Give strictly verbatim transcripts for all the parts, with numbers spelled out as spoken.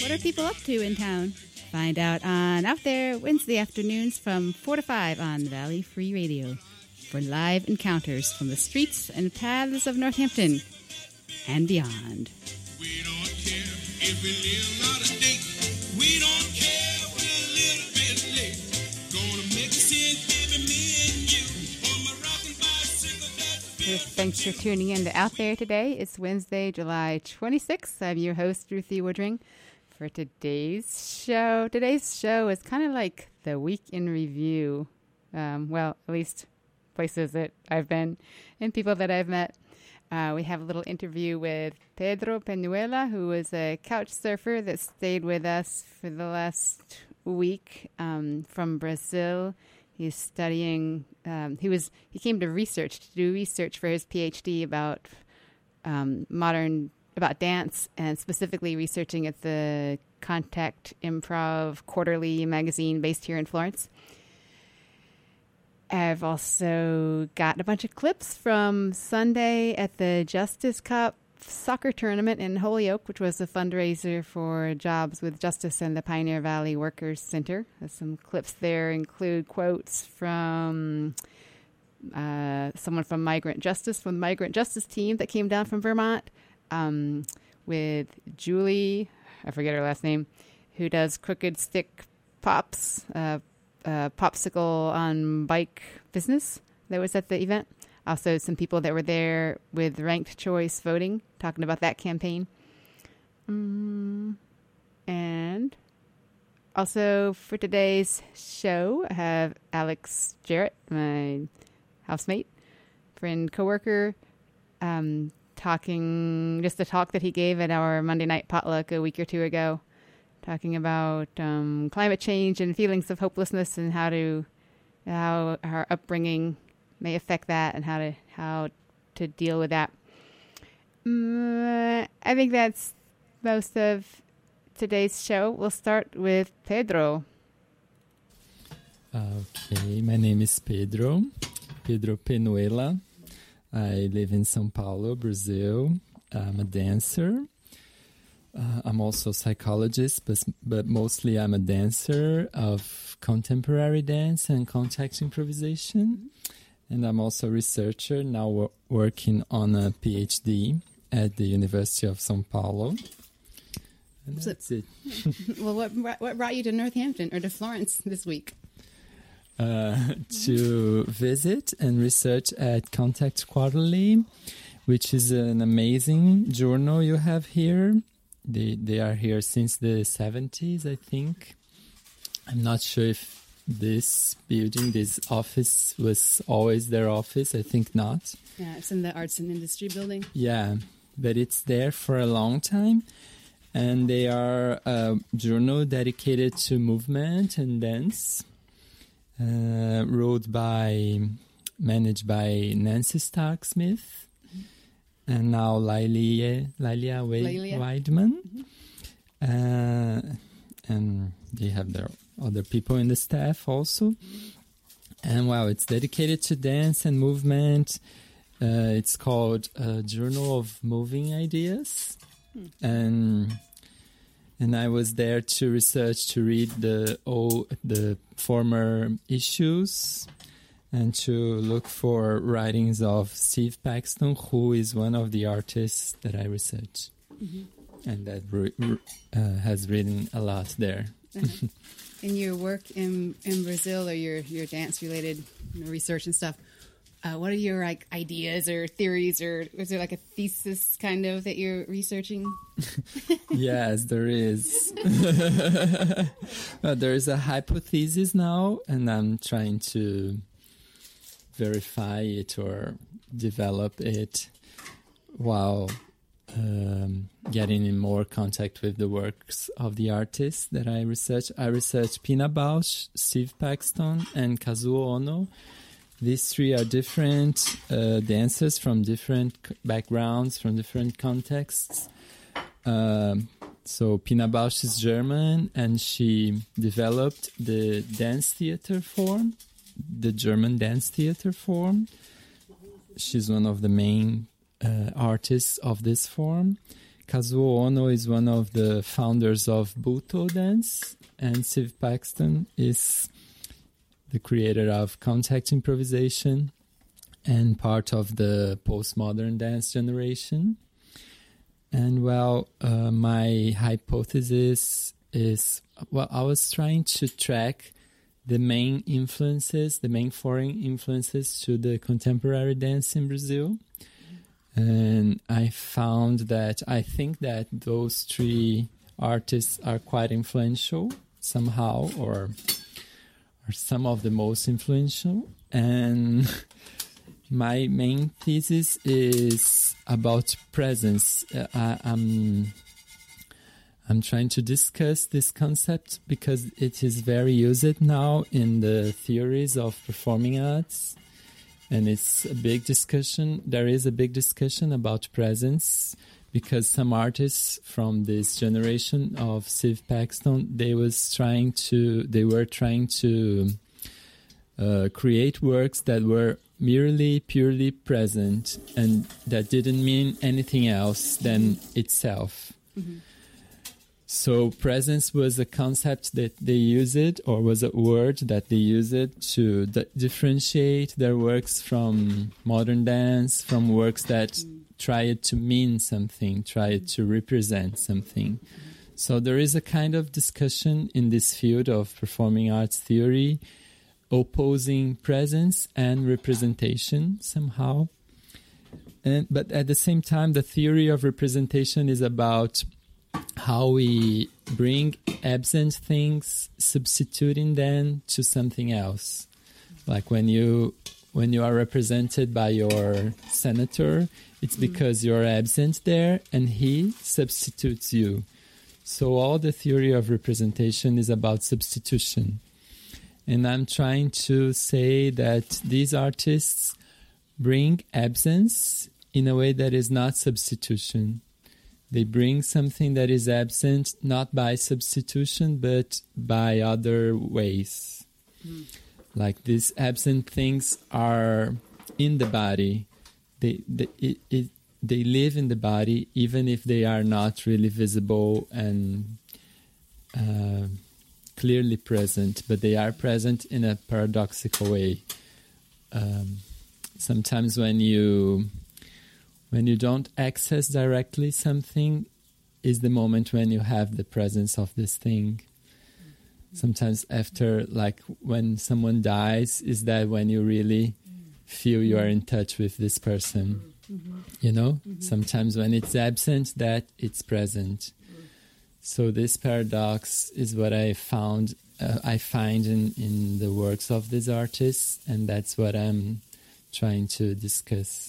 What are people up to in town? Find out on Out There Wednesday afternoons from four to five on Valley Free Radio for live encounters from the streets and paths of Northampton and beyond. We don't care if we live out of date. We don't care if we're a little bit late. Gonna make a scene, baby, me and you. On my rocking bicycle that's Thanks for tuning in to Out There today. It's Wednesday, July twenty-sixth. I'm your host, Ruthie Woodring. For today's show, today's show is kind of like the week in review. Um, well, at least places that I've been and people that I've met. Uh, we have a little interview with Pedro Penuela, who was a couch surfer that stayed with us for the last week um, from Brazil. He's studying. Um, he was. He came to research to do research for his PhD about um, modern. about dance, and specifically researching at the Contact Improv Quarterly magazine based here in Florence. I've also got a bunch of clips from Sunday at the Justice Cup soccer tournament in Holyoke, which was a fundraiser for Jobs with Justice and the Pioneer Valley Workers Center. Some clips there include quotes from uh, someone from Migrant Justice, from the Migrant Justice team that came down from Vermont, Um, with Julie, I forget her last name, who does Crooked Stick Pops, uh, uh, popsicle on bike business that was at the event. Also some people that were there with ranked choice voting, talking about that campaign. Um, and also for today's show, I have Alex Jarrett, my housemate, friend, coworker, um, talking, just a talk that he gave at our Monday night potluck a week or two ago, talking about um, climate change and feelings of hopelessness and how to, how our upbringing may affect that and how to, how to deal with that. Um, I think that's most of today's show. We'll start with Pedro. Okay, my name is Pedro, Pedro Penuela. I live in São Paulo, Brazil. I'm a dancer. Uh, I'm also a psychologist, but, but mostly I'm a dancer of contemporary dance and contact improvisation. And I'm also a researcher, now w- working on a PhD at the University of São Paulo. And So- that's it. Well, what what brought you to Northampton or to Florence this week? Uh, to visit and research at Contact Quarterly, which is an amazing journal you have here. They they are here since the seventies, I think. I'm not sure if this building, this office, was always their office. I think not. Yeah, it's in the Arts and Industry building. Yeah, but it's there for a long time. And they are a journal dedicated to movement and dance. Uh, wrote by, managed by Nancy Stark Smith, mm-hmm. and now Lilia, Lilia Lilia. Weidman. Mm-hmm. Uh, and they have their other people in the staff also. Mm-hmm. And wow, it's dedicated to dance and movement. Uh, it's called uh, Journal of Moving Ideas. Mm. And And I was there to research, to read the old, the former issues, and to look for writings of Steve Paxton, who is one of the artists that I research, mm-hmm. and that re- re- uh, has written a lot there. Uh-huh. In your work in in Brazil, or your your dance related you know, research and stuff, uh, what are your like ideas or theories, or is there like a thesis kind of that you're researching? Yes, there is. Well, there is a hypothesis now, and I'm trying to verify it or develop it while um, getting in more contact with the works of the artists that I research. I research Pina Bausch, Steve Paxton, and Kazuo Ono. These three are different uh, dancers from different c- backgrounds, from different contexts. Um, so Pina Bausch is German, and she developed the dance theater form, the German dance theater form. She's one of the main uh, artists of this form. Kazuo Ono is one of the founders of Buto dance, and Steve Paxton is the creator of contact improvisation and part of the postmodern dance generation. And well, uh, my hypothesis is, well, I was trying to track the main influences, the main foreign influences to the contemporary dance in Brazil. And I found that I think that those three artists are quite influential somehow, or are some of the most influential. And my main thesis is about presence. Uh, I, I'm, I'm trying to discuss this concept because it is very used now in the theories of performing arts. And it's a big discussion. There is a big discussion about presence because some artists from this generation of Steve Paxton, they was trying to, they were trying to uh, create works that were merely purely present and that didn't mean anything else than itself. Mm-hmm. So presence was a concept that they used, or was a word that they used to d- differentiate their works from modern dance, from works that mm. tried to mean something, tried to represent something. Mm. So there is a kind of discussion in this field of performing arts theory, opposing presence and representation somehow. And, but at the same time, the theory of representation is about how we bring absent things, substituting them to something else. Like when you when you are represented by your senator, it's because you're absent there and he substitutes you. So all the theory of representation is about substitution. And I'm trying to say that these artists bring absence in a way that is not substitution. They bring something that is absent, not by substitution, but by other ways. Mm. Like these absent things are in the body. They they, it, it, they live in the body, even if they are not really visible and uh, clearly present, but they are present in a paradoxical way. Um, sometimes when you... When you don't access directly something is the moment when you have the presence of this thing. Sometimes after, like when someone dies, is that when you really feel you are in touch with this person. Mm-hmm. You know? Mm-hmm. Sometimes when it's absent, that it's present. So this paradox is what I found, uh, I find in, in the works of these artists, and that's what I'm trying to discuss.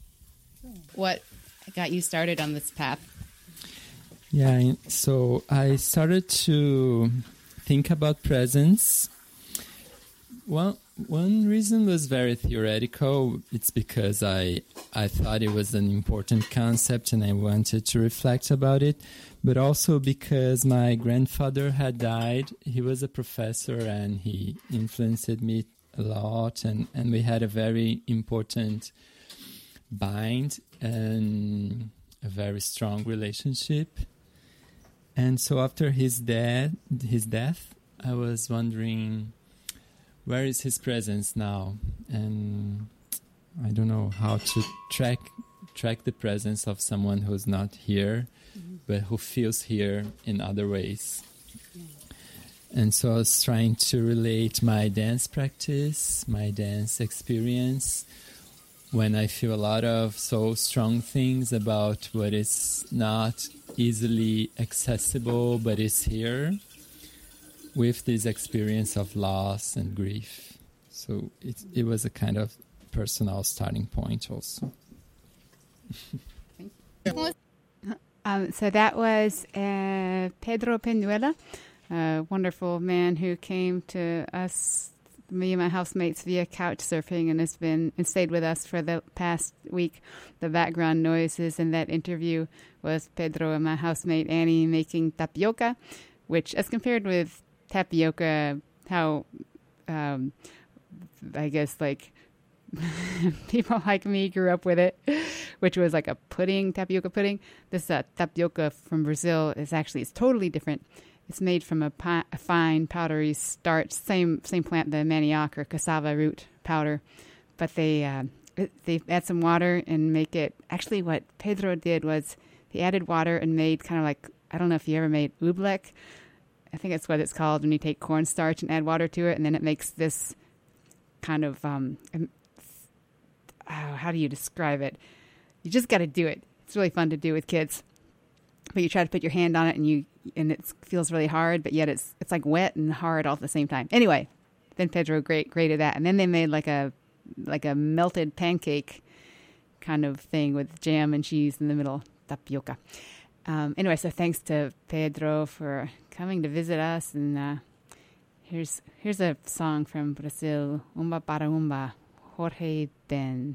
What got you started on this path? Yeah, so I started to think about presence. Well, one reason was very theoretical. It's because I I thought it was an important concept and I wanted to reflect about it. But also because my grandfather had died. He was a professor and he influenced me a lot. And, and we had a very important bind and a very strong relationship. And so after his death, his death, I was wondering, where is his presence now? And I don't know how to track track the presence of someone who's not here, mm-hmm. but who feels here in other ways. Yeah. And so I was trying to relate my dance practice, my dance experience, when I feel a lot of so strong things about what is not easily accessible but is here, with this experience of loss and grief. So it it was a kind of personal starting point also. um, so that was uh, Pedro Peñuela, a wonderful man who came to us, me and my housemates, via couch surfing, and has been and stayed with us for the past week. The background noises in that interview was Pedro and my housemate Annie making tapioca, which, as compared with tapioca, how um, I guess like people like me grew up with it, which was like a pudding, tapioca pudding. This uh, tapioca from Brazil is actually it's totally different. It's made from a, pi- a fine powdery starch, same same plant, the manioc or cassava root powder, but they uh, they add some water and make it. Actually, what Pedro did was he added water and made kind of like, I don't know if you ever made oobleck. I think that's what it's called when you take cornstarch and add water to it, and then it makes this kind of um, oh, how do you describe it? You just got to do it. It's really fun to do with kids. But you try to put your hand on it, and you and it feels really hard, but yet it's it's like wet and hard all at the same time. Anyway, then Pedro grate, grated that, and then they made like a like a melted pancake kind of thing with jam and cheese in the middle, tapioca. Um, anyway, so thanks to Pedro for coming to visit us, and uh, here's here's a song from Brazil, Umba para Umba, Jorge Ben.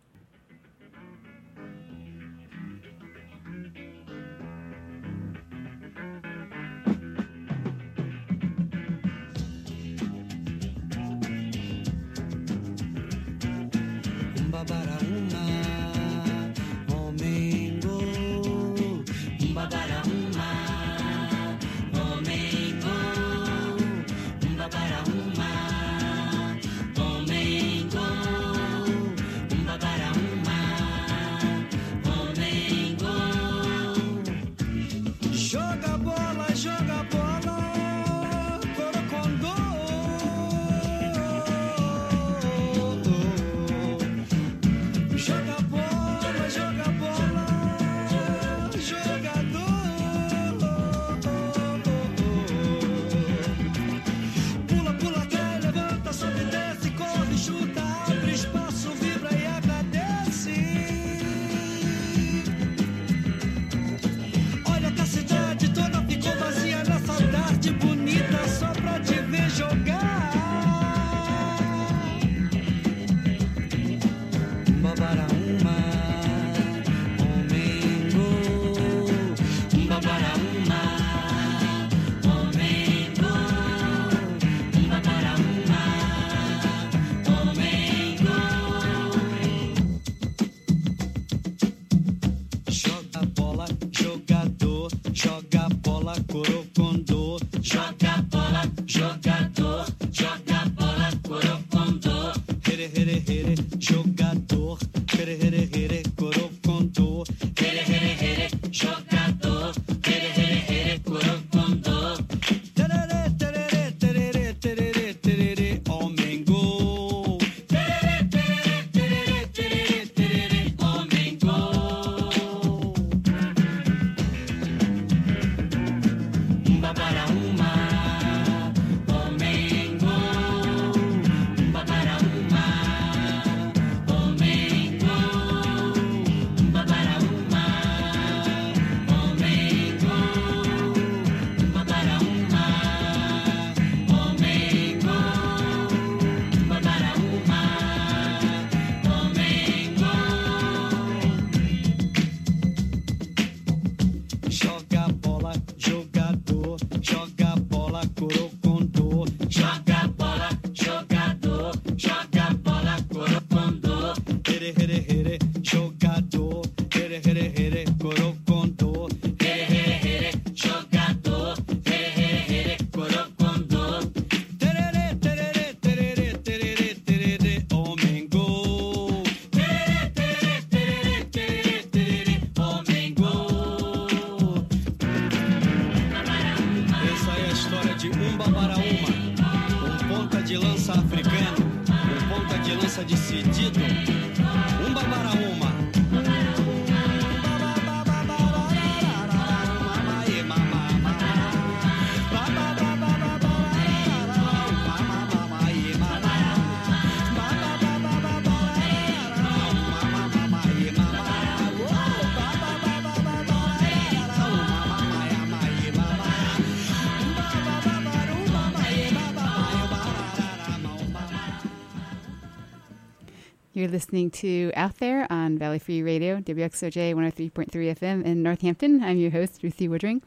You're listening to Out There on Valley Free Radio, W X O J one oh three point three F M in Northampton. I'm your host, Ruthie Woodring.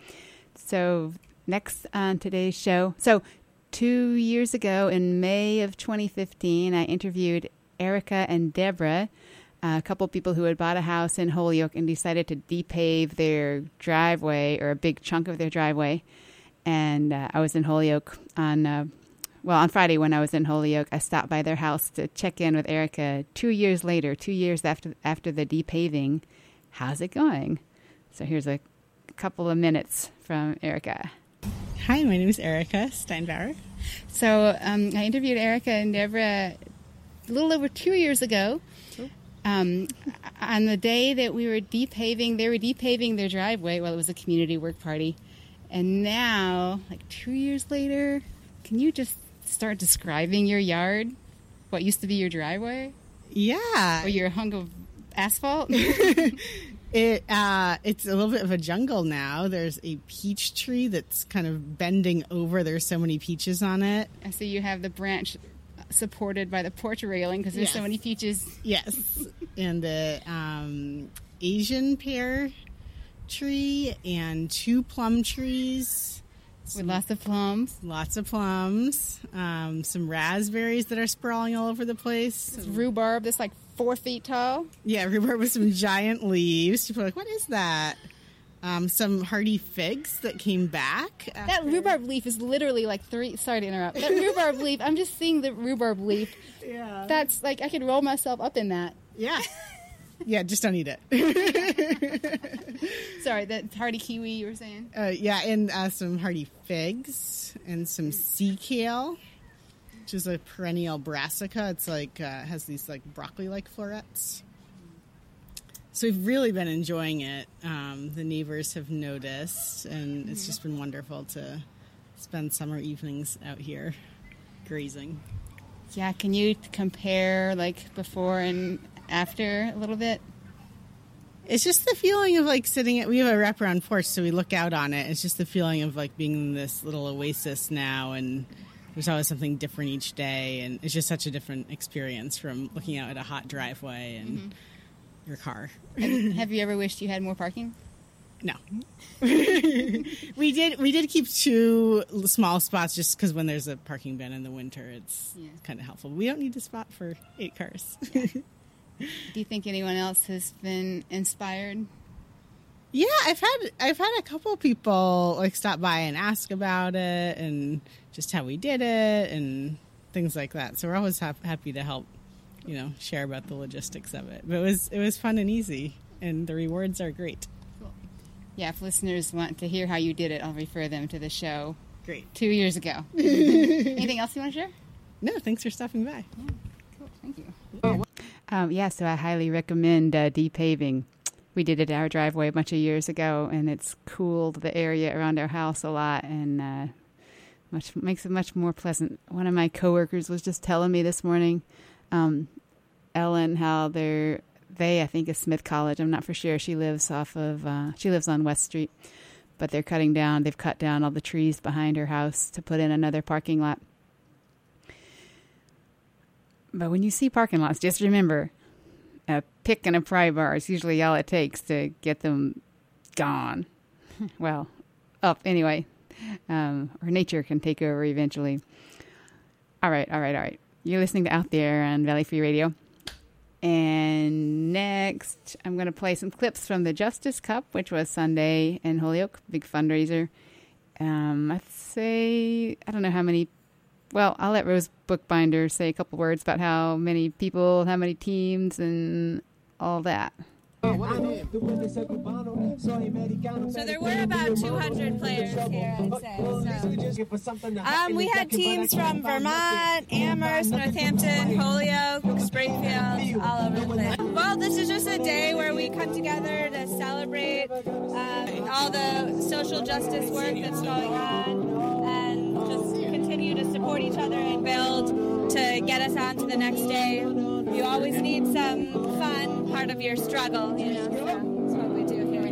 So next on today's show, so two years ago in May of twenty fifteen, I interviewed Erica and Deborah a couple people who had bought a house in Holyoke and decided to depave their driveway, or a big chunk of their driveway. And uh, I was in Holyoke on, uh, well, on Friday when I was in Holyoke, I stopped by their house to check in with Erica two years later, two years after after the depaving. How's it going? So here's a couple of minutes from Erica. Hi, my name is Erica Steinbauer. So um, I interviewed Erica and Deborah a little over two years ago. Um, on the day that we were depaving, they were depaving their driveway. Well, it was a community work party. And now, like two years later, can you just start describing your yard? What used to be your driveway? Yeah. Or your hunk of asphalt? It uh, it's a little bit of a jungle now. There's a peach tree that's kind of bending over. There's so many peaches on it. And so you have the branch supported by the porch railing because there's Yes. so many peaches. Yes. And the um, Asian pear tree and two plum trees. With lots of plums. Lots of plums. Um, some raspberries that are sprawling all over the place. It's rhubarb that's like four feet tall. Yeah, rhubarb with some giant leaves. People are like, what is that? Um, some hardy figs that came back. That after- rhubarb leaf is literally like three. Sorry to interrupt. That rhubarb leaf, I'm just seeing the rhubarb leaf. Yeah. That's like, I could roll myself up in that. Yeah. Yeah, just don't eat it. Sorry, that hardy kiwi you were saying? Uh, yeah, and uh, some hardy figs and some sea kale, which is a perennial brassica. It's like, uh, has these like broccoli-like florets. So we've really been enjoying it. Um, the neighbors have noticed, and it's just been wonderful to spend summer evenings out here grazing. Yeah, can you compare like before and after a little bit? It's just the feeling of like sitting at, we have a wraparound porch, so we look out on it. It's just the feeling of like being in this little oasis now, and there's always something different each day, and it's just such a different experience from looking out at a hot driveway and mm-hmm. your car. Have you ever wished you had more parking? No. we did we did keep two small spots just because when there's a parking bin in the winter, it's yeah. kind of helpful. We don't need a spot for eight cars. Do you think anyone else has been inspired? Yeah, I've had I've had a couple people like stop by and ask about it and just how we did it and things like that. So we're always ha- happy to help, you know, share about the logistics of it. But it was it was fun and easy, and the rewards are great. Cool. Yeah, if listeners want to hear how you did it, I'll refer them to the show. Great. Two years ago. Anything else you want to share? No, thanks for stopping by. Yeah, cool. Thank you. Oh. Um, yeah, so I highly recommend uh, depaving. We did it at our driveway a bunch of years ago, and it's cooled the area around our house a lot, and uh, much makes it much more pleasant. One of my coworkers was just telling me this morning, um, Ellen, how they're they I think is Smith College. I'm not for sure. She lives off of uh, she lives on West Street, but they're cutting down. They've cut down all the trees behind her house to put in another parking lot. But when you see parking lots, just remember, a pick and a pry bar is usually all it takes to get them gone. Well, up anyway. Um, or nature can take over eventually. All right, all right, all right. You're listening to Out There on Valley Free Radio. And next, I'm going to play some clips from the Justice Cup, which was Sunday in Holyoke, big fundraiser. Um, I'd say, I don't know how many. Well, I'll let Rose Bookbinder say a couple words about how many people, how many teams, and all that. So there were about two hundred players here, I'd say. So. Um, we had teams from Vermont, Amherst, Northampton, Holyoke, Springfield, all over the place. Well, this is just a day where we come together to celebrate um, all the social justice work that's going on and just continue to support each other and build to get us on to the next day. You always need some fun part of your struggle, you know, so that's what we do here.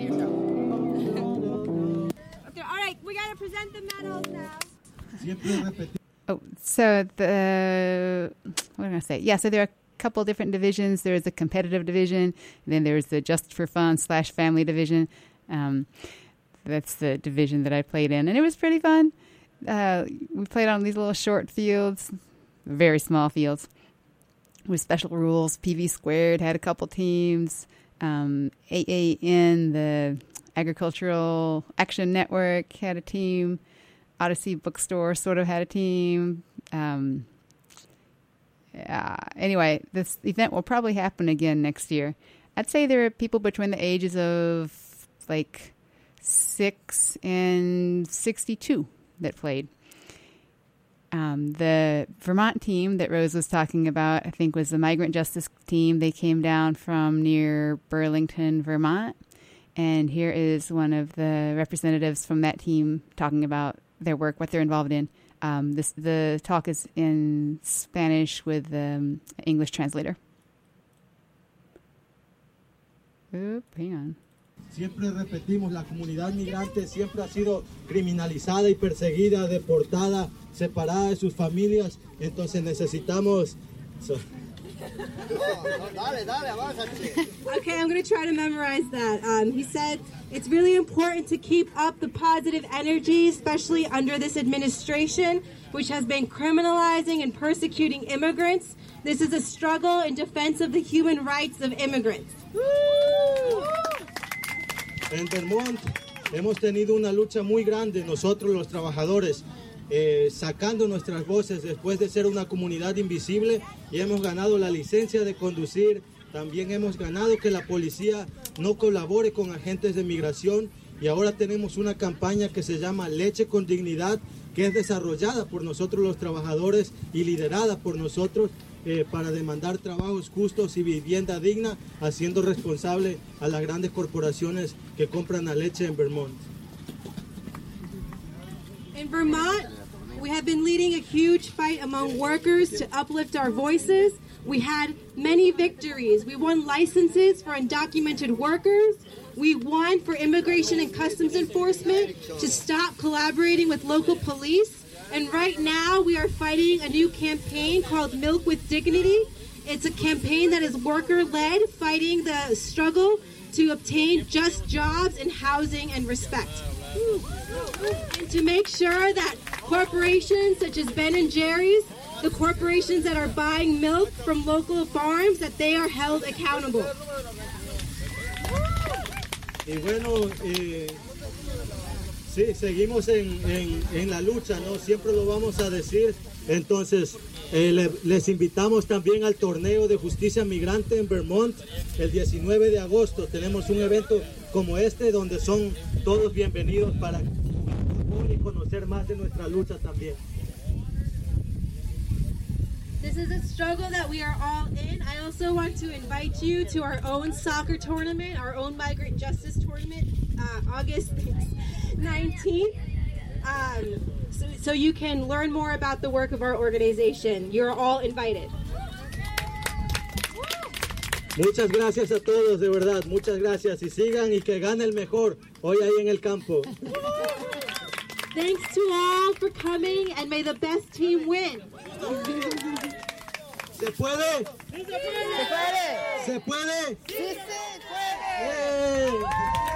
Okay, all right, we got to present the medals now. Oh, so the, what am I going to say? Yeah, so there are a couple different divisions. There's a competitive division, and then there's the Just for Fun slash family division. Um, that's the division that I played in, and it was pretty fun. Uh, we played on these little short fields, very small fields. with special rules. P V Squared had a couple teams. Um, A A N, the Agricultural Action Network, had a team. Odyssey Bookstore sort of had a team. Um, uh, anyway, this event will probably happen again next year. I'd say there are people between the ages of like six and sixty-two that played. Um, the Vermont team that Rose was talking about, I think, was the Migrant Justice team. They came down from near Burlington, Vermont. And here is one of the representatives from that team talking about their work, what they're involved in. Um, this, the talk is in Spanish with the um, English translator. Oop, hang on. Siempre repetimos, la comunidad migrante siempre ha sido criminalizada y perseguida, deportada, separada de sus familias. Entonces necesitamos... So. Okay, I'm going to try to memorize that. Um, he said, it's really important to keep up the positive energy, especially under this administration, which has been criminalizing and persecuting immigrants. This is a struggle in defense of the human rights of immigrants. En Vermont hemos tenido una lucha muy grande, nosotros los trabajadores, eh, sacando nuestras voces después de ser una comunidad invisible, y hemos ganado la licencia de conducir. También hemos ganado que la policía no colabore con agentes de migración, y ahora tenemos una campaña que se llama Leche con Dignidad, que es desarrollada por nosotros los trabajadores y liderada por nosotros eh, para demandar trabajos justos y vivienda digna, haciendo responsable a las grandes corporaciones que compran la leche en Vermont. In Vermont, we have been leading a huge fight among workers to uplift our voices. We had many victories. We won licenses for undocumented workers. We won for Immigration and Customs Enforcement to stop collaborating with local police. And right now we are fighting a new campaign called Milk with Dignity. It's a campaign that is worker-led, fighting the struggle to obtain just jobs and housing and respect. And to make sure that corporations such as Ben and Jerry's, the corporations that are buying milk from local farms, that they are held accountable. Y bueno, eh, sí, seguimos en, en, en la lucha, ¿no? Siempre lo vamos a decir. Entonces, eh, le, les invitamos también al torneo de justicia migrante en Vermont el diecinueve de agosto. Tenemos un evento como este donde son todos bienvenidos para y conocer más de nuestra lucha también. This is a struggle that we are all in. I also want to invite you to our own soccer tournament, our own migrant justice tournament, uh, August nineteenth. Um, so, so you can learn more about the work of our organization. You're all invited. Muchas gracias a todos, de verdad. Muchas gracias. Y sigan y que gane el mejor hoy ahí en el campo. Thanks to all for coming, and may the best team win. ¿Se puede? ¡Sí se puede! ¿Se puede? ¡Sí se puede! ¡Yeah!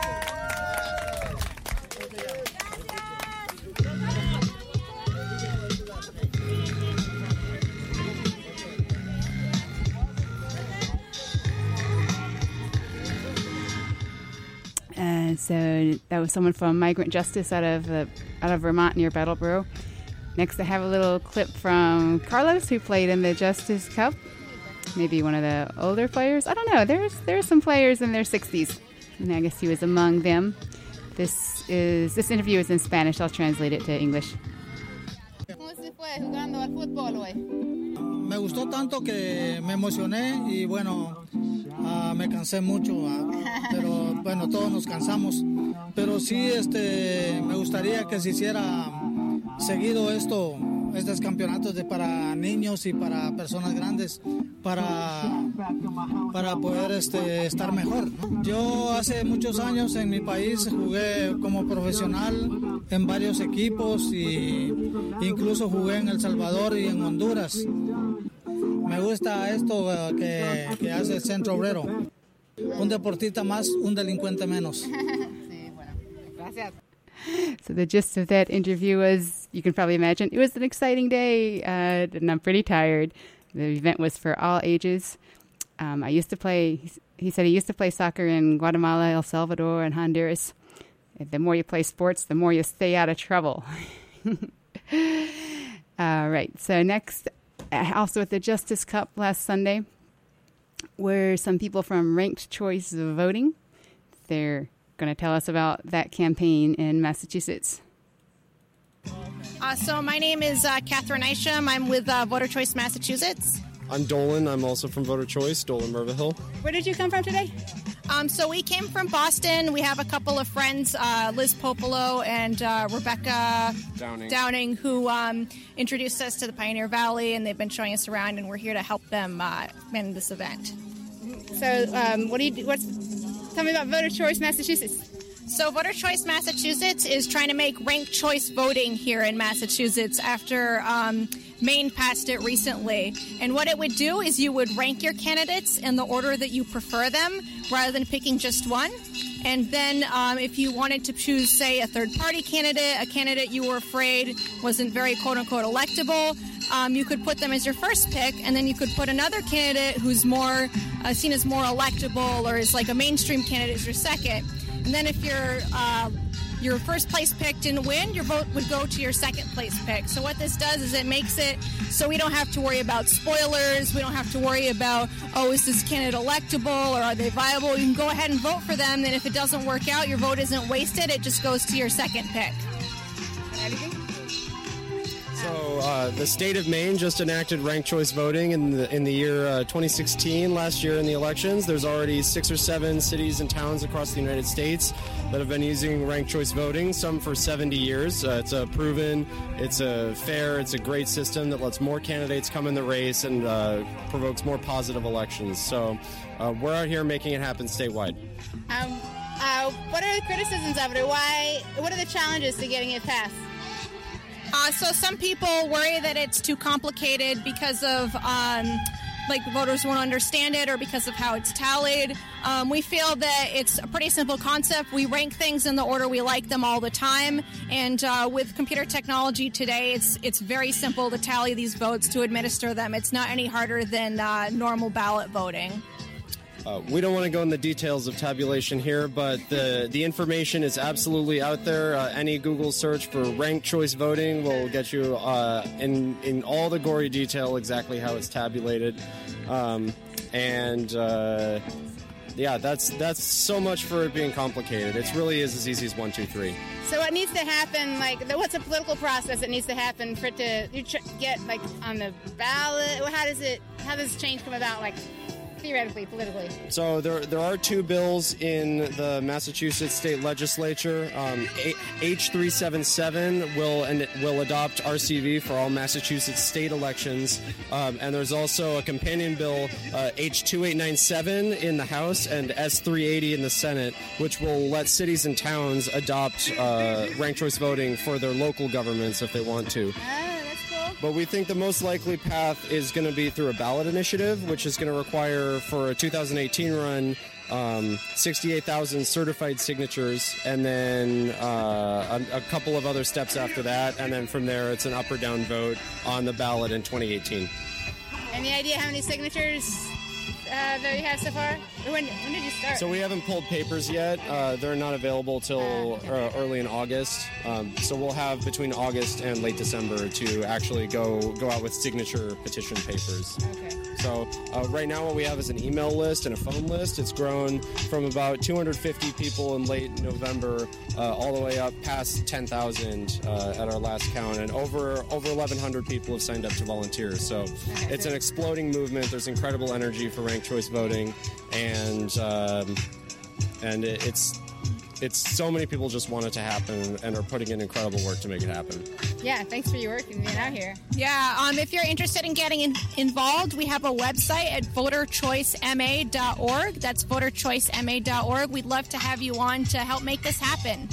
Uh, so that was someone from Migrant Justice out of uh, out of Vermont near Brattleboro. Next, I have a little clip from Carlos, who played in the Justice Cup. Maybe one of the older players. I don't know. There's there's some players in their sixties, and I guess he was among them. This is this interview is in Spanish. I'll translate it to English. ¿Cómo se fue jugando al fútbol hoy? Me gustó tanto que me emocioné y bueno, uh, me cansé mucho, uh, pero bueno, todos nos cansamos. Pero sí, este, me gustaría que se hiciera seguido esto, estos campeonatos de para niños y para personas grandes, para, para poder este, estar mejor, ¿no? Yo hace muchos años en mi país jugué como profesional en varios equipos y incluso jugué en El Salvador y en Honduras. Me gusta esto uh, que, que hace el Centro Obrero. Un deportista más, un delincuente menos. Sí, bueno, gracias. So the gist of that interview was, you can probably imagine, it was an exciting day, uh, and I'm pretty tired. The event was for all ages. Um, I used to play, he said he used to play soccer in Guatemala, El Salvador, and Honduras. The more you play sports, the more you stay out of trouble. All right. So next, also at the Justice Cup last Sunday, were some people from Ranked Choice Voting. They're going to tell us about that campaign in Massachusetts. Uh, so my name is uh, Catherine Isham. I'm with uh, Voter Choice Massachusetts. I'm Dolan. I'm also from Voter Choice, Dolan Merville. Where did you come from today? Um, so we came from Boston. We have a couple of friends, uh, Liz Popolo and uh, Rebecca Downing, Downing who um, introduced us to the Pioneer Valley, and they've been showing us around, and we're here to help them uh, man this event. So um, what do you do? What's, tell me about Voter Choice Massachusetts. So Voter Choice Massachusetts is trying to make ranked choice voting here in Massachusetts after um, Maine passed it recently. And what it would do is you would rank your candidates in the order that you prefer them rather than picking just one. And then um, if you wanted to choose, say, a third-party candidate, a candidate you were afraid wasn't very quote-unquote electable, um, you could put them as your first pick, and then you could put another candidate who's more uh, seen as more electable or is like a mainstream candidate as your second. And then if your uh, your first place pick didn't win, your vote would go to your second place pick. So what this does is it makes it so we don't have to worry about spoilers. We don't have to worry about, oh, is this candidate electable or are they viable? You can go ahead and vote for them. Then if it doesn't work out, your vote isn't wasted. It just goes to your second pick. So uh, the state of Maine just enacted ranked choice voting in the in the year uh, twenty sixteen, last year in the elections. There's already six or seven cities and towns across the United States that have been using ranked choice voting, some for seventy years. Uh, it's a proven, it's a fair, it's a great system that lets more candidates come in the race and uh, provokes more positive elections. So uh, we're out here making it happen statewide. Um, uh, what are the criticisms of it? Or why? What are the challenges to getting it passed? Uh, so some people worry that it's too complicated because of, um, like, voters won't understand it or because of how it's tallied. Um, we feel that it's a pretty simple concept. We rank things in the order we like them all the time. And uh, with computer technology today, it's it's very simple to tally these votes, to administer them. It's not any harder than uh, normal ballot voting. Uh, we don't want to go in the details of tabulation here, but the, the information is absolutely out there. Uh, any Google search for ranked choice voting will get you uh, in, in all the gory detail exactly how it's tabulated. Um, and uh, yeah, that's that's so much for it being complicated. It really is as easy as one, two, three. So what needs to happen, like, what's a political process that needs to happen for it to you tr- get, like, on the ballot? How does it, how does change come about, like, theoretically, politically? So there, there are two bills in the Massachusetts state legislature. Um, H three seventy-seven will and will adopt R C V for all Massachusetts state elections, um, and there's also a companion bill, uh, H twenty-eight ninety-seven in the House and S three eighty in the Senate, which will let cities and towns adopt uh, ranked choice voting for their local governments if they want to. But we think the most likely path is going to be through a ballot initiative, which is going to require, for a two thousand eighteen run, um, sixty-eight thousand certified signatures, and then uh, a, a couple of other steps after that, and then from there it's an up or down vote on the ballot in twenty eighteen. Any idea how many signatures uh, that you have so far? When, when did you start? So we haven't pulled papers yet. Uh, they're not available till uh, early in August. Um, so we'll have between August and late December to actually go go out with signature petition papers. Okay. So uh, right now what we have is an email list and a phone list. It's grown from about two hundred fifty people in late November uh, all the way up past ten thousand uh, at our last count, and over over eleven hundred people have signed up to volunteer. So okay. It's an exploding movement. There's incredible energy for ranked choice voting, and um, and it, it's it's so many people just want it to happen and are putting in incredible work to make it happen. Yeah, thanks for your work and being out here. Yeah, um, if you're interested in getting in, involved, we have a website at voter choice m a dot org. That's voter choice m a dot org. We'd love to have you on to help make this happen.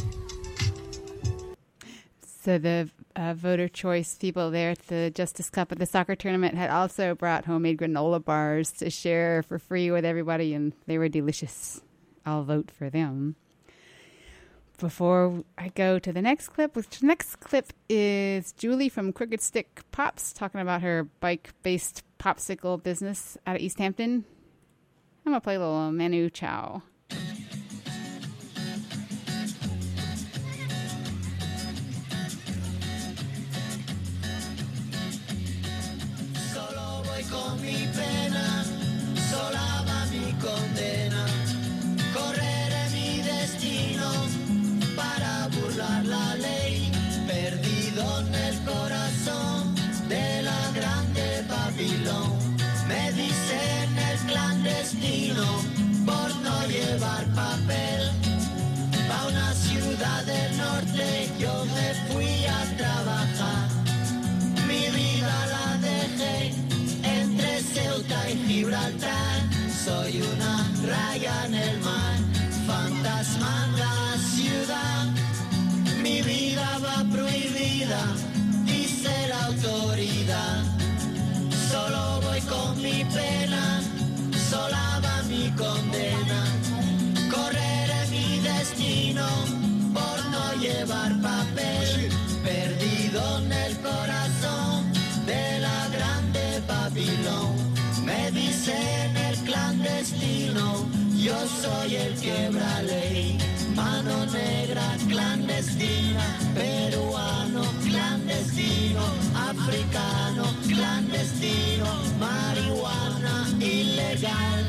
So the uh, voter choice people there at the Justice Cup at the soccer tournament had also brought homemade granola bars to share for free with everybody, and they were delicious. I'll vote for them. Before I go to the next clip, which the next clip is Julie from Crooked Stick Pops talking about her bike-based popsicle business out of East Hampton. I'm going to play a little Manu Chao. Solo voy con mi pena, sola va mi condena. Correré mi destino para burlar la ley. Perdido en el corazón de la grande Babilón. Me dicen el clandestino por no llevar papel. Pa' una ciudad del norte yo me fui a trabajar. Mi vida la dejé entre Ceuta y Gibraltar. Soy una raya en el mar, fantasma en la ciudad. Mi vida va prohibida, dice la autoridad. Solo voy con mi pena, sola va mi condena. Correré mi destino por no llevar papel. Perdido en el corazón de la grande Babilón. Me dicen el clandestino, yo soy el quebra ley. Mano negra clandestina, peruano clandestino, africano clandestino, marihuana ilegal.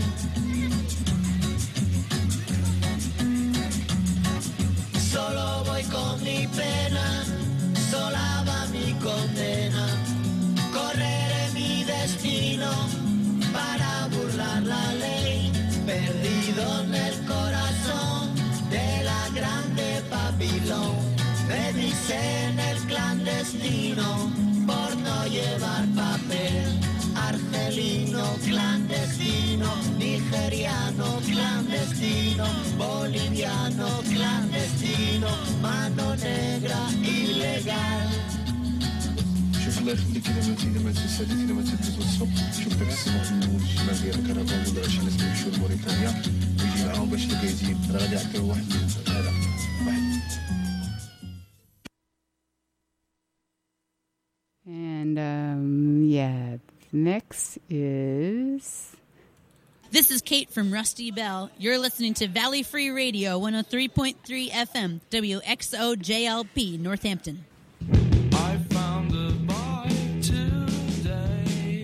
Solo voy con mi pena, sola va mi condena. Correré mi destino para burlar la ley. Perdido en el corazón de la grande Babilón. Me dicen el clandestino por no llevar papel. Argelino clandestino, nigeriano clandestino, boliviano clandestino, mano negra ilegal. شوف الله يخليك اذا ما اذا ما تسالي اذا ما تتوصل شوف داك السماح من الشمال ديال الكرفان ولا شي ناس يمشيو لموريتانيا ويجي معاهم باش الكايزين راه غادي يعطيو واحد هذا واحد. And um, yeah, next is. This is Kate from Rusty Bell. You're listening to Valley Free Radio, one oh three point three F M, W X O J L P, Northampton. I found a bike today.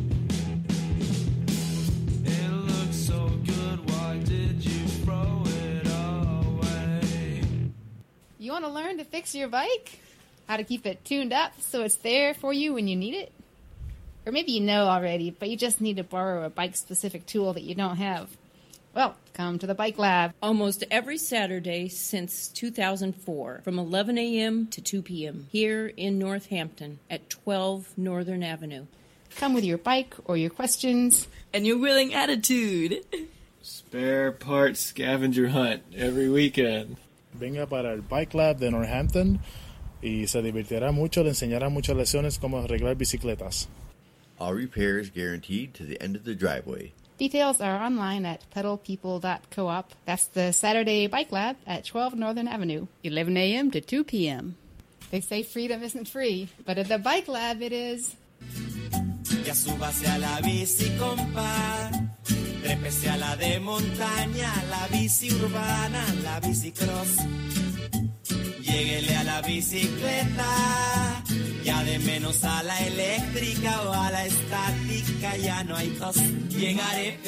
It looks so good, why did you throw it away? You want to learn to fix your bike? How to keep it tuned up so it's there for you when you need it? Or maybe you know already, but you just need to borrow a bike-specific tool that you don't have. Well, come to the Bike Lab. Almost every Saturday since two thousand four, from eleven a.m. to two p.m., here in Northampton at twelve Northern Avenue. Come with your bike or your questions. And your willing attitude. Spare parts scavenger hunt every weekend. Venga para el Bike Lab de Northampton y se divertirá mucho, le enseñará muchas lecciones cómo arreglar bicicletas. All repairs guaranteed to the end of the driveway. Details are online at pedal people dot coop. That's the Saturday Bike Lab at twelve Northern Avenue, eleven a.m. to two p.m. They say freedom isn't free, but at the Bike Lab it is. Ya súbase a la bici, compa. Trépese a la de montaña, la bici urbana, la bici cross. Lléguele a la bicicleta, ya de menos a la eléctrica o a la estática, ya no hay tos. Llegaré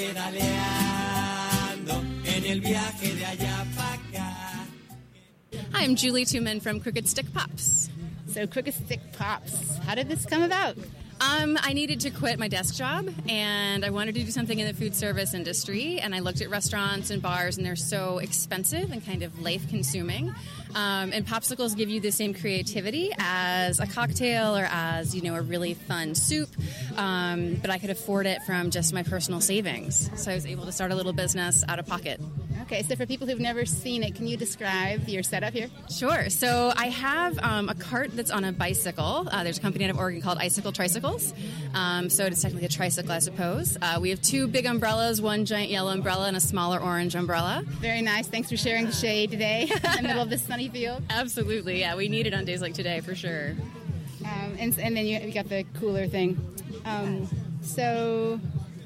pedaleando en el viaje de allá para acá. Hi, I'm Julie Tuman from Crooked Stick Pops. So Crooked Stick Pops, how did this come about? Um, I needed to quit my desk job, and I wanted to do something in the food service industry, and I looked at restaurants and bars, and they're so expensive and kind of life-consuming. Um, and popsicles give you the same creativity as a cocktail or as, you know, a really fun soup, um, but I could afford it from just my personal savings. So I was able to start a little business out of pocket. Okay, so for people who've never seen it, can you describe your setup here? Sure. So I have um, a cart that's on a bicycle. Uh, there's a company out of Oregon called Icicle Tricycles. Um, so it's technically a tricycle, I suppose. Uh, we have two big umbrellas, one giant yellow umbrella and a smaller orange umbrella. Very nice. Thanks for sharing the shade today in the middle of this sunny field. Absolutely. Yeah, we need it on days like today for sure. Um, and, and then you, you got the cooler thing. Um, So,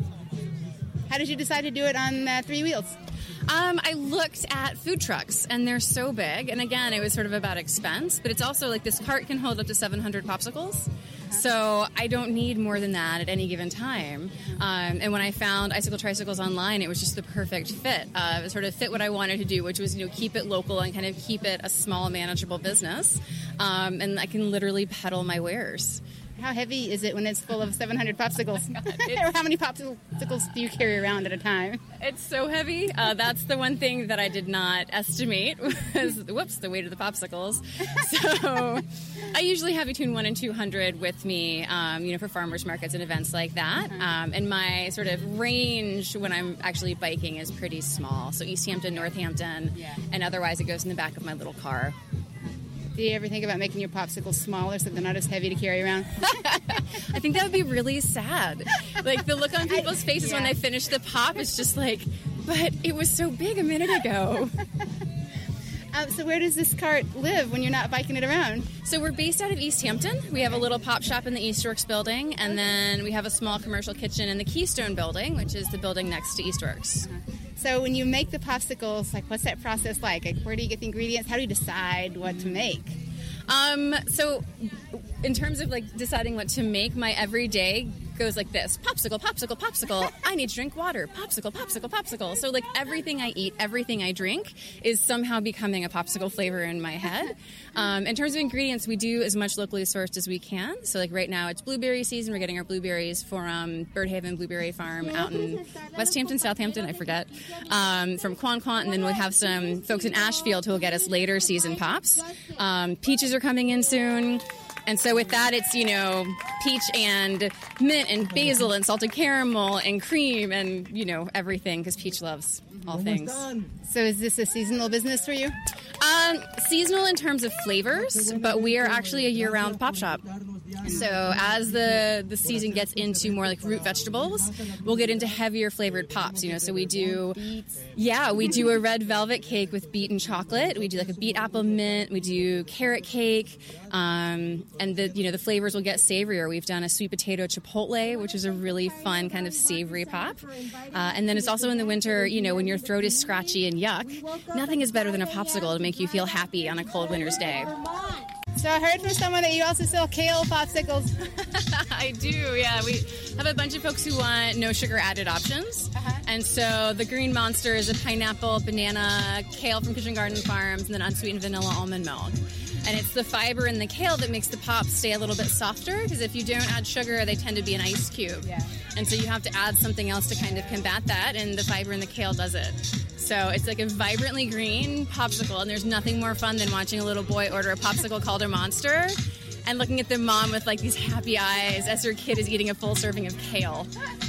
how did you decide to do it on uh, three wheels? Um, I looked at food trucks, and they're so big. And again, it was sort of about expense, but it's also like this cart can hold up to seven hundred popsicles. So I don't need more than that at any given time. Um, and when I found Icicle Tricycles online, it was just the perfect fit. Uh, it sort of fit what I wanted to do, which was, you know, keep it local and kind of keep it a small, manageable business. Um, and I can literally pedal my wares. How heavy is it when it's full of seven hundred popsicles? Or how many popsicles do you carry around at a time? It's so heavy. Uh, that's the one thing that I did not estimate was, whoops, the weight of the popsicles. So I usually have between one and two hundred with me, um, you know, for farmers markets and events like that. Um, and my sort of range when I'm actually biking is pretty small. So East Hampton, Northampton, yeah. And otherwise it goes in the back of my little car. Do you ever think about making your popsicles smaller so they're not as heavy to carry around? I think that would be really sad. Like, the look on people's faces yeah. when they finish the pop is just like, but it was so big a minute ago. Um, so where does this cart live when you're not biking it around? So we're based out of East Hampton. We have a little pop shop in the Eastworks building, and then we have a small commercial kitchen in the Keystone building, which is the building next to Eastworks. Uh-huh. So when you make the popsicles, like, what's that process like? Like, where do you get the ingredients? How do you decide what to make? Um, so in terms of, like, deciding what to make, my everyday goes like this. Popsicle, popsicle, popsicle. I need to drink water. Popsicle, popsicle, popsicle. So, like, everything I eat, everything I drink is somehow becoming a popsicle flavor in my head. Um, in terms of ingredients, we do as much locally sourced as we can. So, like, right now it's blueberry season. We're getting our blueberries from Birdhaven Blueberry Farm out in West Hampton, Southampton, I forget, um, from Quan Quan. And then we'll have some folks in Ashfield who will get us later season pops. Um, peaches are coming in soon. And so with that, it's, you know, peach and mint and basil and salted caramel and cream and, you know, everything, because Peach loves all things. So is this a seasonal business for you? Um, seasonal in terms of flavors, but we are actually a year-round pop shop. So as the, the season gets into more like root vegetables, we'll get into heavier flavored pops, you know. So we do, yeah, we do a red velvet cake with beet and chocolate. We do like a beet apple mint. We do carrot cake. Um, and the, you know, the flavors will get savorier. We've done a sweet potato chipotle, which is a really fun kind of savory pop. Uh, and then it's also in the winter, you know, when your throat is scratchy and yuck, nothing is better than a popsicle to make you feel happy on a cold winter's day. So I heard from someone that you also sell kale popsicles. I do, yeah. We have a bunch of folks who want no sugar added options. Uh-huh. And so the Green Monster is a pineapple, banana, kale from Kitchen Garden Farms, and then unsweetened vanilla almond milk. And it's the fiber in the kale that makes the pops stay a little bit softer, because if you don't add sugar, they tend to be an ice cube. Yeah. And so you have to add something else to kind of combat that, and the fiber in the kale does it. So it's like a vibrantly green popsicle, and there's nothing more fun than watching a little boy order a popsicle called a Monster and looking at the mom with like these happy eyes as her kid is eating a full serving of kale.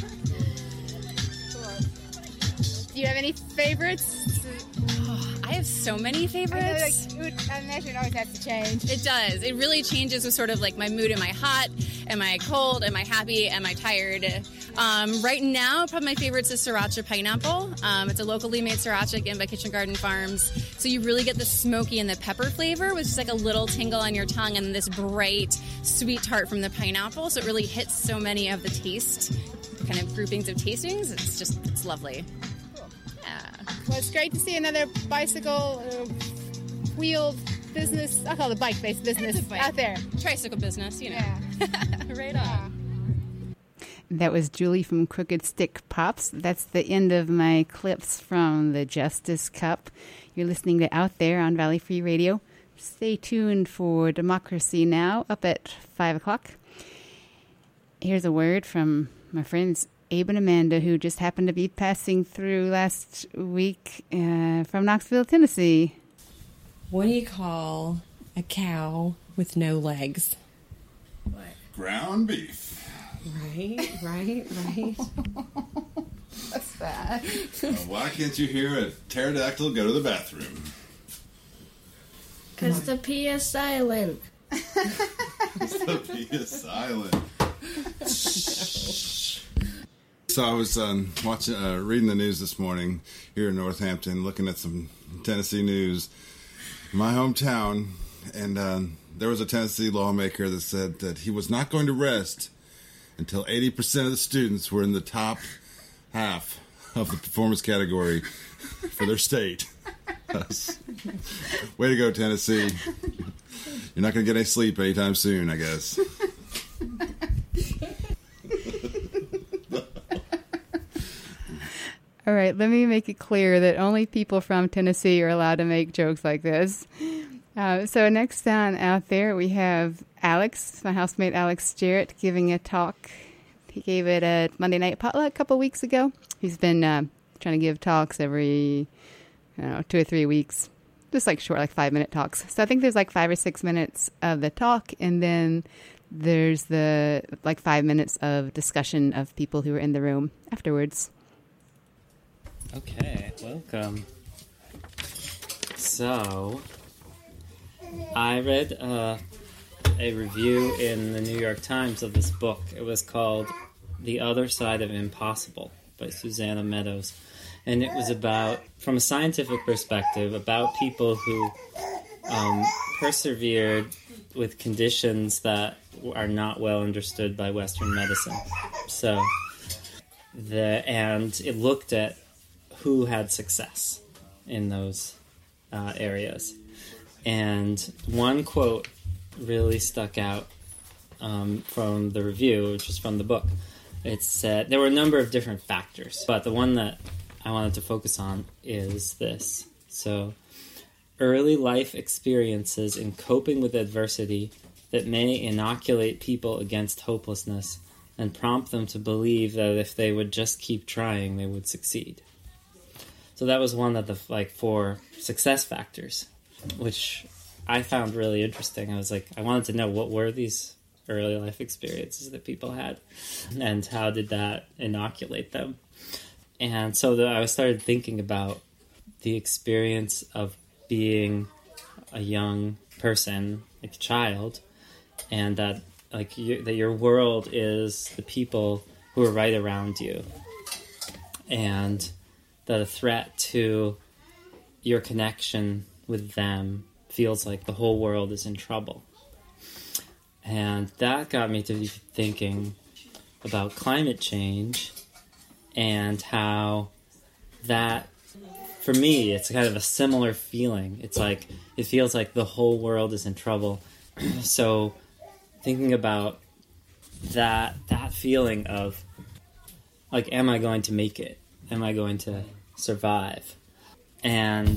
Do you have any favorites? Oh, I have so many favorites. I, know, like, I imagine it always has to change. It does. It really changes with sort of like my mood. Am I hot? Am I cold? Am I happy? Am I tired? Um, right now, probably my favorite is Sriracha Pineapple. Um, it's a locally made sriracha again by Kitchen Garden Farms. So you really get the smoky and the pepper flavor with just like a little tingle on your tongue and this bright sweet tart from the pineapple. So it really hits so many of the taste kind of groupings of tastings. It's just, it's lovely. Well, it's great to see another bicycle uh, wheeled business. I'll call it bike-based business bike. Out there. Tricycle business, you know. Yeah. Right yeah. on. That was Julie from Crooked Stick Pops. That's the end of my clips from the Justice Cup. You're listening to Out There on Valley Free Radio. Stay tuned for Democracy Now! Up at five o'clock. Here's a word from my friends Abe and Amanda, who just happened to be passing through last week uh, from Knoxville, Tennessee. What do you call a cow with no legs? What? Ground beef. Right, right, right. What's that? Uh, why can't you hear a pterodactyl go to the bathroom? Because the P is silent. The P is silent. So I was um, watching, uh, reading the news this morning here in Northampton, looking at some Tennessee news, my hometown, and um, there was a Tennessee lawmaker that said that he was not going to rest until eighty percent of the students were in the top half of the performance category for their state. Way to go, Tennessee. You're not going to get any sleep anytime soon, I guess. All right, let me make it clear that only people from Tennessee are allowed to make jokes like this. Uh, so next down out there, we have Alex, my housemate Alex Jarrett, giving a talk. He gave it at Monday Night Potluck a couple weeks ago. He's been uh, trying to give talks every, I don't know, two or three weeks. Just like short, like five-minute talks. So I think there's like five or six minutes of the talk, and then there's the like five minutes of discussion of people who were in the room afterwards. Okay, welcome. So, I read uh, a review in the New York Times of this book. It was called The Other Side of Impossible by Susanna Meadows. And it was about, from a scientific perspective, about people who um, persevered with conditions that are not well understood by Western medicine. So, the and it looked at who had success in those uh, areas. And one quote really stuck out um, from the review, which was from the book. It said, there were a number of different factors, but the one that I wanted to focus on is this. So, early life experiences in coping with adversity that may inoculate people against hopelessness and prompt them to believe that if they would just keep trying, they would succeed. So that was one of the like four success factors, which I found really interesting. I was like, I wanted to know what were these early life experiences that people had, and how did that inoculate them? And so the, I started thinking about the experience of being a young person, like a child, and that like you, that your world is the people who are right around you, and that a threat to your connection with them feels like the whole world is in trouble. And that got me to be thinking about climate change and how that, for me, it's kind of a similar feeling. It's like, it feels like the whole world is in trouble. So thinking about that, that feeling of, like, am I going to make it? Am I going to survive? And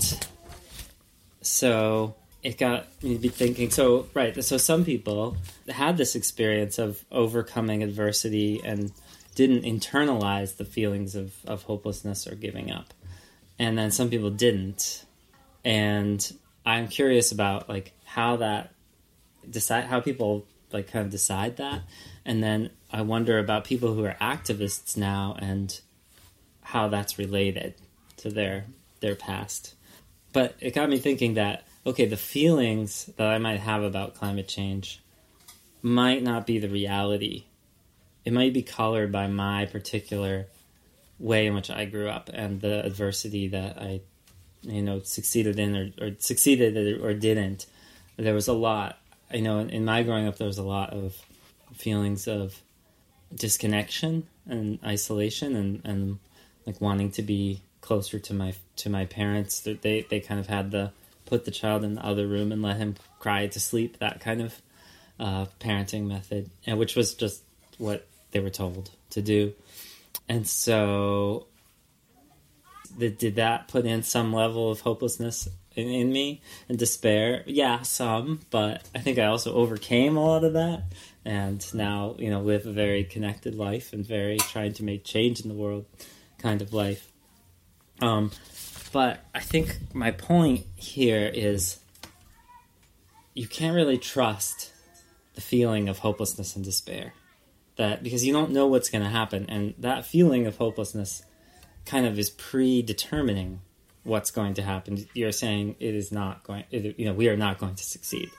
so it got me to be thinking, so, right, so some people had this experience of overcoming adversity and didn't internalize the feelings of, of hopelessness or giving up. And then some people didn't. And I'm curious about, like, how that decide, how people, like, kind of decide that. And then I wonder about people who are activists now and how that's related to their their past. But it got me thinking that, okay, the feelings that I might have about climate change might not be the reality. It might be colored by my particular way in which I grew up and the adversity that I, you know, succeeded in or, or succeeded or didn't. There was a lot, you know, in, in my growing up, there was a lot of feelings of disconnection and isolation and, and like wanting to be closer to my to my parents. They they kind of had the put the child in the other room and let him cry to sleep, that kind of uh, parenting method, and which was just what they were told to do. And so the, did that put in some level of hopelessness in, in me and despair? Yeah, some, but I think I also overcame a lot of that. And now, you know, live a very connected life and very trying to make change in the world kind of life. Um, but I think my point here is you can't really trust the feeling of hopelessness and despair. That because you don't know what's going to happen, and that feeling of hopelessness kind of is predetermining what's going to happen. You're saying it is not going, it, you know, we are not going to succeed.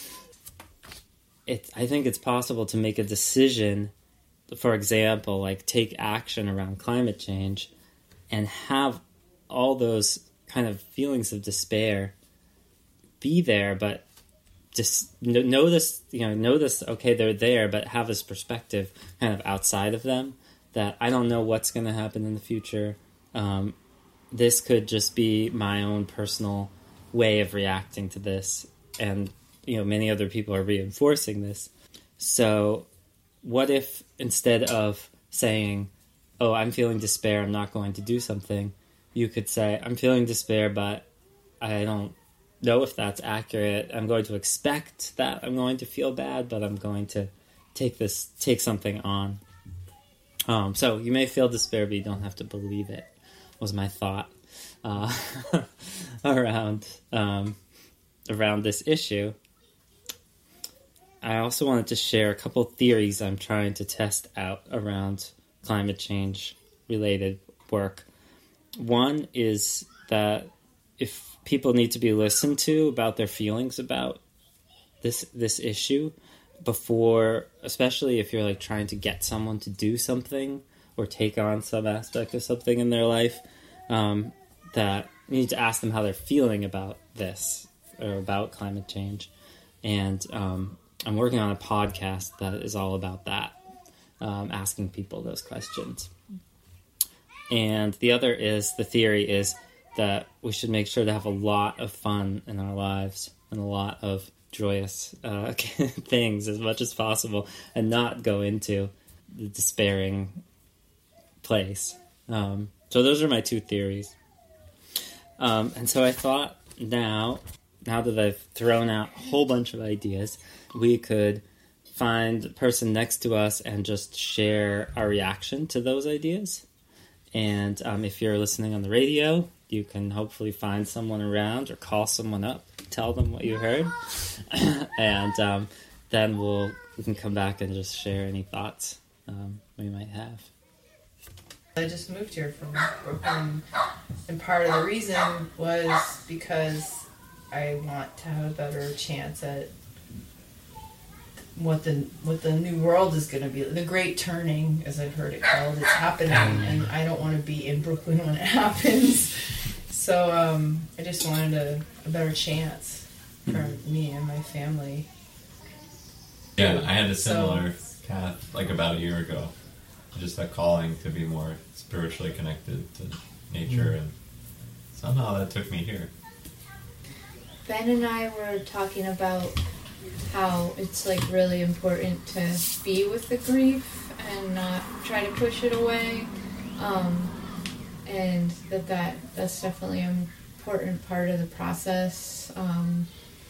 It, I think it's possible to make a decision, for example, like take action around climate change, and have all those kind of feelings of despair be there, but just notice, you know, notice, okay, they're there, but have this perspective kind of outside of them that I don't know what's going to happen in the future. Um, this could just be my own personal way of reacting to this. And, you know, many other people are reinforcing this. So what if instead of saying, oh, I'm feeling despair, I'm not going to do something, you could say, I'm feeling despair, but I don't know if that's accurate. I'm going to expect that I'm going to feel bad, but I'm going to take this, take something on. Um, so you may feel despair, but you don't have to believe it, was my thought uh, around um, around this issue. I also wanted to share a couple theories I'm trying to test out around climate change related work. One is that if people need to be listened to about their feelings about this this issue before, especially if you're like trying to get someone to do something or take on some aspect of something in their life, um, that you need to ask them how they're feeling about this or about climate change. And um, I'm working on a podcast that is all about that, um, asking people those questions. And the other is, the theory is that we should make sure to have a lot of fun in our lives and a lot of joyous uh, things as much as possible and not go into the despairing place. Um, so those are my two theories. Um, and so I thought now, now that I've thrown out a whole bunch of ideas, we could find the person next to us and just share our reaction to those ideas. And um, if you're listening on the radio, you can hopefully find someone around or call someone up, tell them what you heard, and um, then we'll we can come back and just share any thoughts um, we might have. I just moved here from Brooklyn, and part of the reason was because I want to have a better chance at what the what the new world is going to be. The Great Turning, as I've heard it called, it's happening, and I don't want to be in Brooklyn when it happens. So um, I just wanted a, a better chance for me and my family. Yeah, I had a similar So- path like about a year ago. Just that calling to be more spiritually connected to nature, and somehow that took me here. Ben and I were talking about how it's like really important to be with the grief and not try to push it away, um, and that, that that's definitely an important part of the process, um,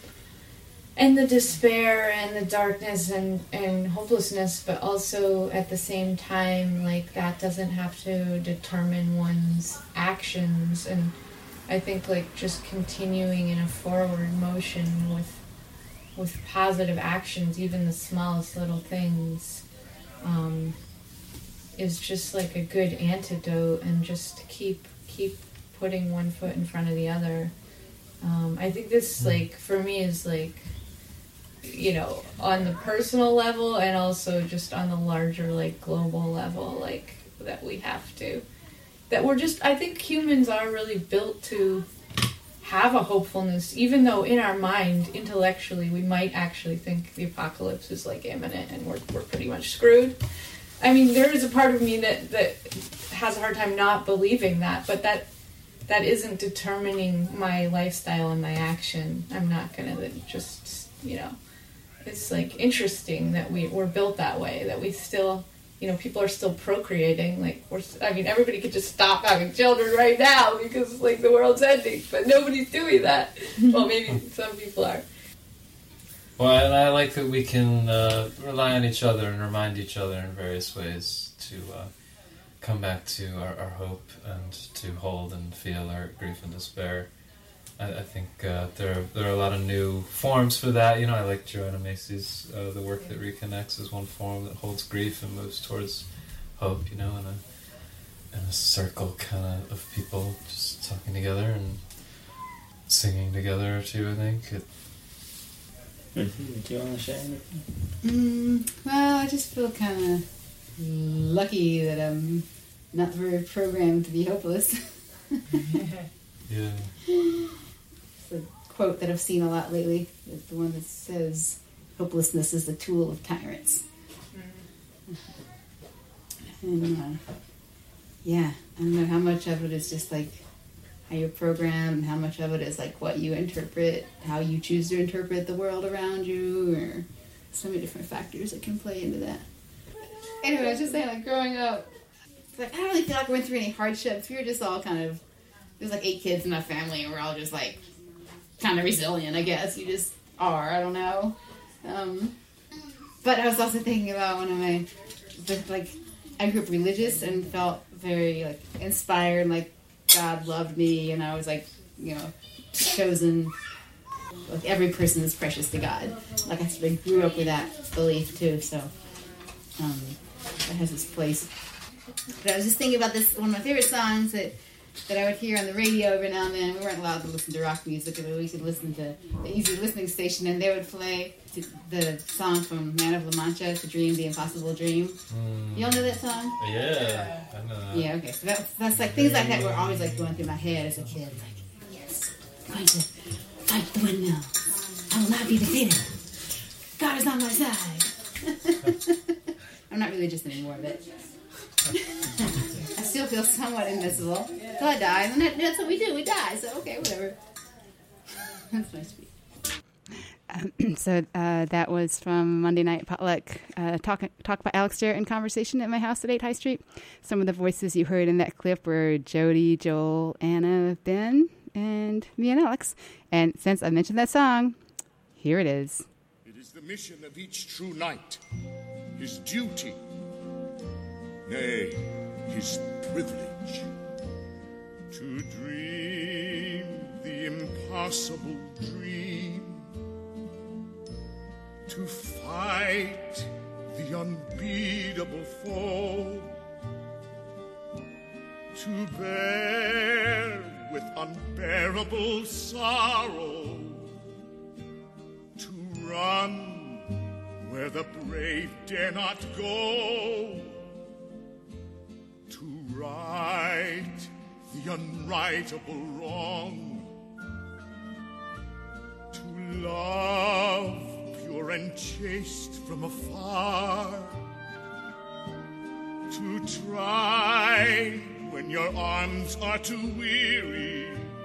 and the despair and the darkness and, and hopelessness, but also at the same time, like, that doesn't have to determine one's actions. And I think like just continuing in a forward motion with with positive actions, even the smallest little things, um, is just like a good antidote, and just to keep keep putting one foot in front of the other. Um, I think this, like, for me is like, you know, on the personal level and also just on the larger, like, global level, like, that we have to, that we're just, I think humans are really built to have a hopefulness, even though in our mind, intellectually, we might actually think the apocalypse is, like, imminent and we're, we're pretty much screwed. I mean, there is a part of me that, that has a hard time not believing that, but that that isn't determining my lifestyle and my action. I'm not gonna just, you know, it's like interesting that we, we're built that way, that we still, you know, people are still procreating. Like, we're, I mean, everybody could just stop having children right now because, like, the world's ending, but nobody's doing that. Well, maybe some people are. Well, and I like that we can uh, rely on each other and remind each other in various ways to uh, come back to our, our hope and to hold and feel our grief and despair. I, I think uh, there are, there are a lot of new forms for that. You know, I like Joanna Macy's uh, the work that reconnects is one form that holds grief and moves towards hope. You know, in a in a circle kind of of people just talking together and singing together or two. I think. It, Mm-hmm. Do you want to share anything? Mm, well, I just feel kind of lucky that I'm not very programmed to be hopeless. Yeah. It's a quote that I've seen a lot lately. It's the one that says, hopelessness is the tool of tyrants. And, uh, yeah, I don't know how much of it is just, like, how you're programmed, and how much of it is, like, what you interpret, how you choose to interpret the world around you, or so many different factors that can play into that. Anyway, I was just saying, like, growing up, like, I don't really feel like we went through any hardships. We were just all kind of, there's, like, eight kids in my family, and we're all just, like, kind of resilient, I guess. You just are, I don't know. Um, but I was also thinking about one of my, like, I grew up religious and felt very, like, inspired, like, God loved me, and I was, like, you know, chosen. Like, every person is precious to God. Like, I sort of grew up with that belief, too, so, um, that has its place. But I was just thinking about this, one of my favorite songs that that I would hear on the radio every now and then. We weren't allowed to listen to rock music, but we could listen to the easy listening station, and they would play the song from Man of La Mancha, To Dream the Impossible Dream. Mm. Y'all know that song? Yeah, I know that. Yeah, okay. So that's, that's like, things like that were always like going through my head as a kid. Like, yes, I'm going to fight the windmill. I will not be defeated. God is on my side. I'm not religious anymore, but I still feel somewhat invincible. So I die, and that, that's what we do. We die. So okay, whatever. That's nice to be. Um, so uh, that was from Monday Night Potluck, uh, talk, talk by Alex Jarrett in conversation at my house at eight High Street. Some of the voices you heard in that clip were Jody, Joel, Anna, Ben, and me and Alex. And since I mentioned that song, here it is. It is the mission of each true knight, his duty, nay, his privilege, to dream the impossible dream, to fight the unbeatable foe, to bear with unbearable sorrow, to run where the brave dare not go, to right the unrightable wrong, to love pure and chaste from afar, to try when your arms are too weary,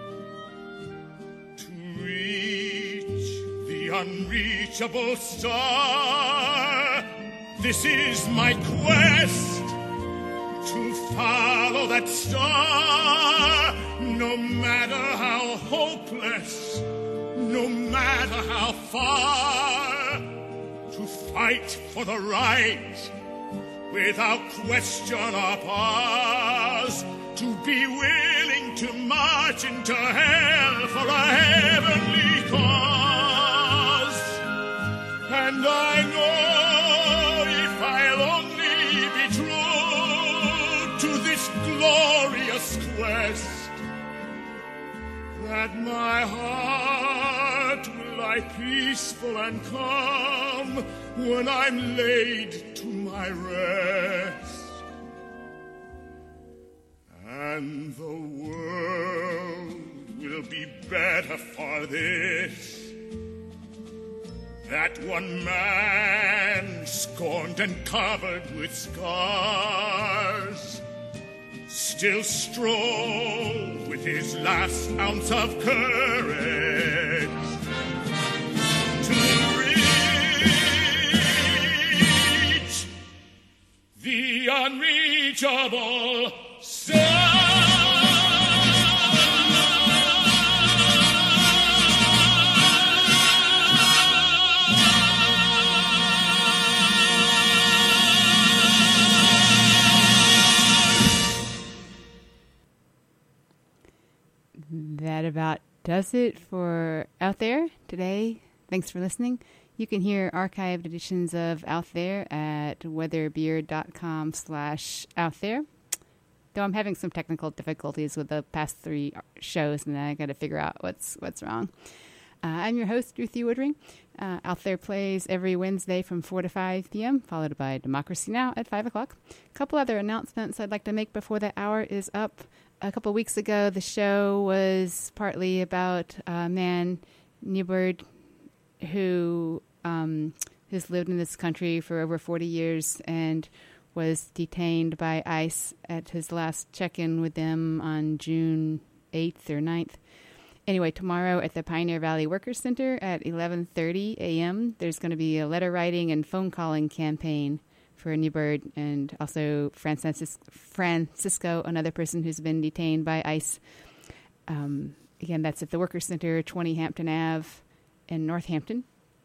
to reach the unreachable star. This is my quest, to follow that star, no matter how hopeless, no matter how far, to fight for the right without question or pause, to be willing to march into hell for a heavenly cause. And I know if I'll only be true to this glorious quest, that my heart will lie peaceful and calm when I'm laid to my rest. And the world will be better for this, that one man scorned and covered with scars still stroll with his last ounce of courage to reach the unreachable star. That about does it for Out There today. Thanks for listening. You can hear archived editions of Out There at weatherbeard.com slash out there. Though I'm having some technical difficulties with the past three shows, and I got to figure out what's what's wrong. Uh, I'm your host, Ruthie Woodring. Uh, Out There plays every Wednesday from four to five p.m., followed by Democracy Now! At five o'clock. A couple other announcements I'd like to make before the hour is up. A couple weeks ago, the show was partly about uh, Man Newbird who um, has lived in this country for over forty years and was detained by ICE at his last check-in with them on June eighth or ninth. Anyway, tomorrow at the Pioneer Valley Workers Center at eleven thirty a.m., there's going to be a letter writing and phone calling campaign for Newbird, and also Francis- Francisco, another person who's been detained by ICE. Um, again, that's at the Workers Center, twenty Hampton Avenue in Northampton.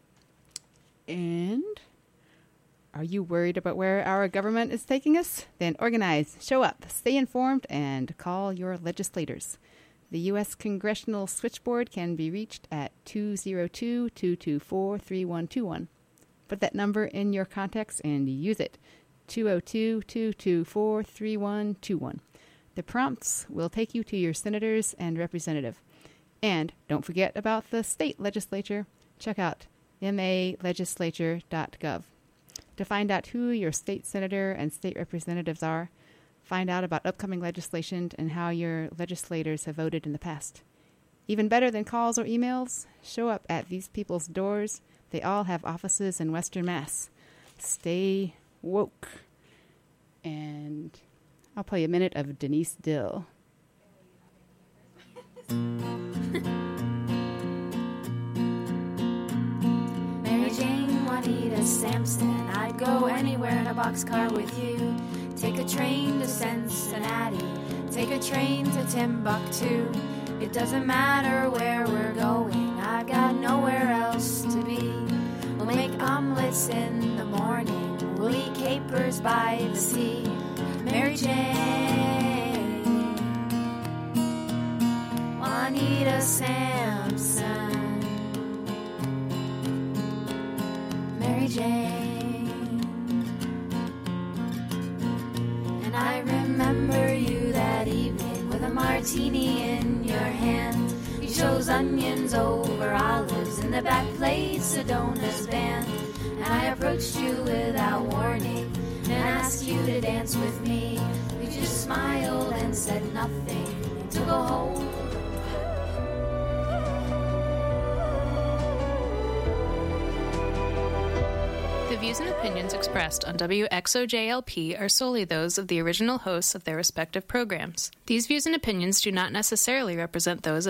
And are you worried about where our government is taking us? Then organize, show up, stay informed, and call your legislators. The U S Congressional Switchboard can be reached at two oh two, two two four, three one two one. Put that number in your contacts and use it. two oh two, two two four, three one two one. The prompts will take you to your senators and representative. And don't forget about the state legislature. Check out m a legislature dot gov. To find out who your state senator and state representatives are, find out about upcoming legislation and how your legislators have voted in the past. Even better than calls or emails, show up at these people's doors. They all have offices in Western Mass. Stay woke. And I'll play a minute of Denise Dill. Mary Jane, Juanita, Samson, I'd go anywhere in a boxcar with you. Take a train to Cincinnati, take a train to Timbuktu. It doesn't matter where we're going, I got nowhere else to be. We'll make omelets in the morning, we'll eat capers by the sea. Mary Jane, Juanita, Samson, Mary Jane. And I remember you that evening with a martini in your hand. You chose onions over olives in the back played Sedona's band. And I approached you without warning and asked you to dance with me. You just smiled and said nothing, took a hold. The views and opinions expressed on W X O J L P are solely those of the original hosts of their respective programs. These views and opinions do not necessarily represent those of